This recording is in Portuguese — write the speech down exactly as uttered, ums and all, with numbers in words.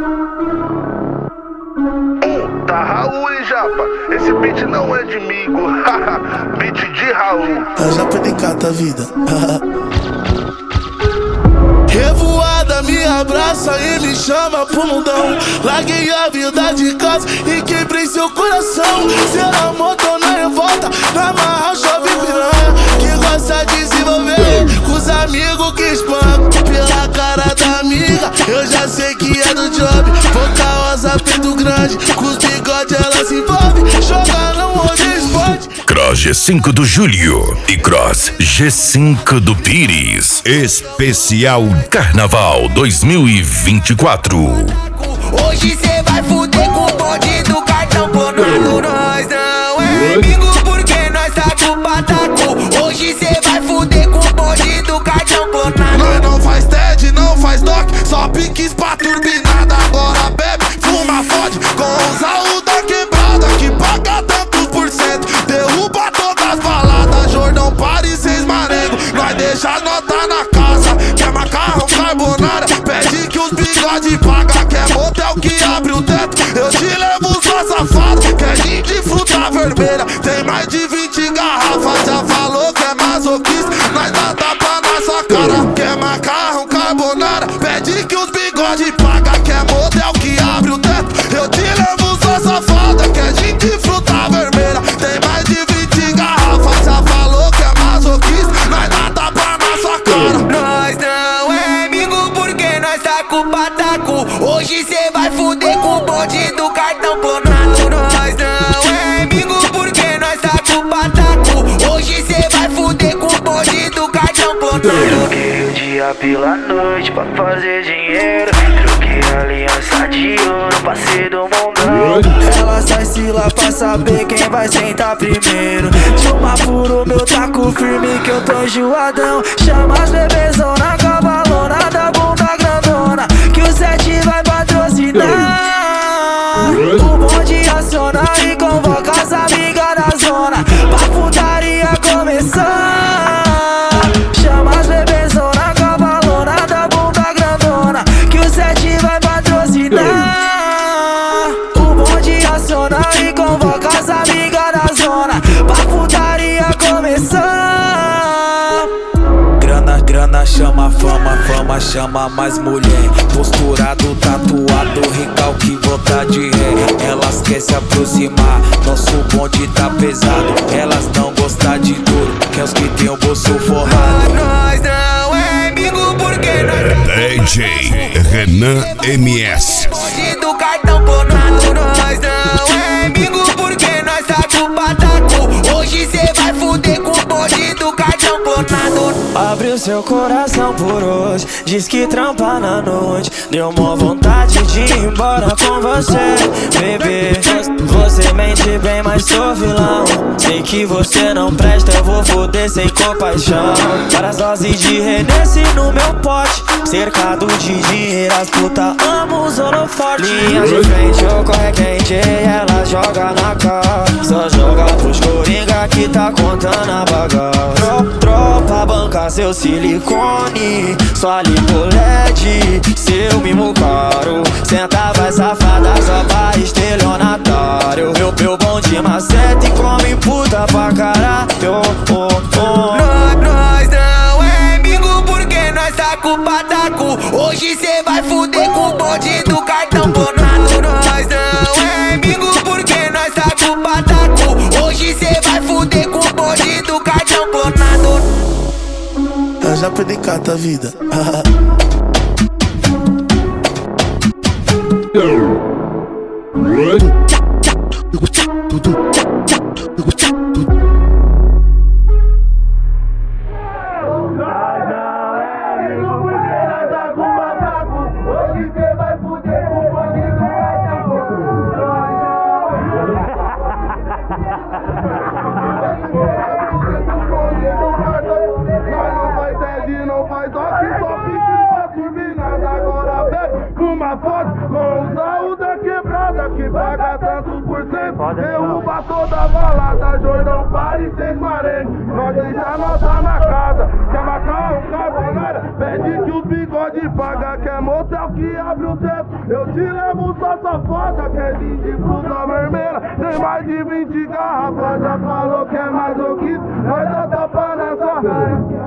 Oh, tá Raul, hein, japa? Esse beat não é de migo. Beat de Raul. A japa decata a vida. Revoada me abraça e me chama pro mundão. Larguei a vida de casa e quebrei seu coração. Seu amor tô na revolta, na marra chove piranha, que gosta de se envolver com os amigos que espancam. Pela cara da amiga, eu já sei que é do job. Boca rosa, peito grande, com os bigodes ela se envolve. Joga não onde esporte. Cross G cinco do Júlio e Cross G cinco do Pires. Especial Carnaval dois mil e vinte e quatro. Hoje cê vai fuder com o bonde do cartão clonado. Nós não é amigo porque nós tá com pataco. Hoje cê vai fuder com o bonde do cartão clonado. Nós não faz T E D, não faz doc, só piques pra turbinada. Agora bebe, fuma, fode com os Raul da quebrada, que paga tantos por cento, derruba todas as baladas. Jordão, Paris, seis marengo, nós deixa a nota na casa. Quer macarrão, carbonara, pede que os bigode paga. Quer motel que abre o teto, eu te levo só safado. Quer gin de fruta vermelha, tem mais de vinte garrafas. Já falou que é masoquista, nós dá tapa na sua cara. Quer macarrão, carbonara, pede que os bigode paga. Quer motel que abre o teto, eu te levo só safada. Quer gin de fruta vermelha, tem mais de vinte garrafas. Já falou que é masoquista, nós dá tapa na sua cara. Nós não é amigo porque nós tá com pataco. Hoje cê vai fuder com o bonde do cartão clonado. Nós não é amigo porque nós tá com pataco. Hoje cê vai fuder com o bonde do cartão clonado. Troquei o dia pela noite pra fazer dinheiro. Troquei a aliança de ouro pra ser do mundão. Ela sai se lá pra saber quem vai sentar primeiro. De uma puro meu taco firme que eu tô enjoadão. Chama as bebezona, cavalona da bunda grandona, que o sete vai patrocinar. O bonde aciona e convoca as amigas da zona pra putaria começar. Chama as bebezona, cavalona da bunda grandona, que o sete vai patrocinar. O bonde aciona e convoca as amigas da zona pra putaria começar. Grana, grana chama fama, fama chama mais mulher. Posturado, tatuado, recalque, volta de ré. Elas querem se aproximar, nosso bonde tá pesado. Elas não gostam de duro, quer os que tem o bolso forrado. Nós não é amigo porque nós tá D J Renan M S. bonde do cartão clonado. Nós não é amigo porque nós tá com pataco. Hoje cê vai fuder com o bonde do cartão clonado. Abre o seu coração por hoje, diz que trampa na noite. Deu mó vontade de ir embora com você, bebê. Você mente bem, mas sou vilão. Sei que você não presta, eu vou foder sem compaixão. Várias doses de Renesse no meu pote, cercado de dinheiro, as puta amam os holofotes. Linha de frente, eu corre quente, ela joga na cara. Só joga pros coringa que tá contando a bagaça. Tropa banca seu silicone, só lipolete, seu mimo caro. Senta vai safada só pra estelionatário. Meu, meu bonde maceta e come puta pra caralho. Oh, oh. Nós, nós não é amigo porque nós tá com pataco. Hoje cê vai fuder com o bonde do cartão clonado. Nós não é amigo porque nós tá com pataco. Hoje cê vai fuder com o bonde do cartão clonado. A japa decata a vida. Não faz doc, só pique pra turbinada. Agora bebe, fuma, fode com os Raul da quebrada, que paga tanto por cento. dentro, derruba toda a balada, Jordão, Paris, seis marengue. Nós deixa nota na casa, quer macarrão, carbonara, pede que o bigode paga, quer motel que abre o teto, eu te levo só safada, quer de fruta vermelha, tem mais de vinte garrafas, já falou que é masoquista, nós dá tapa nessa cara.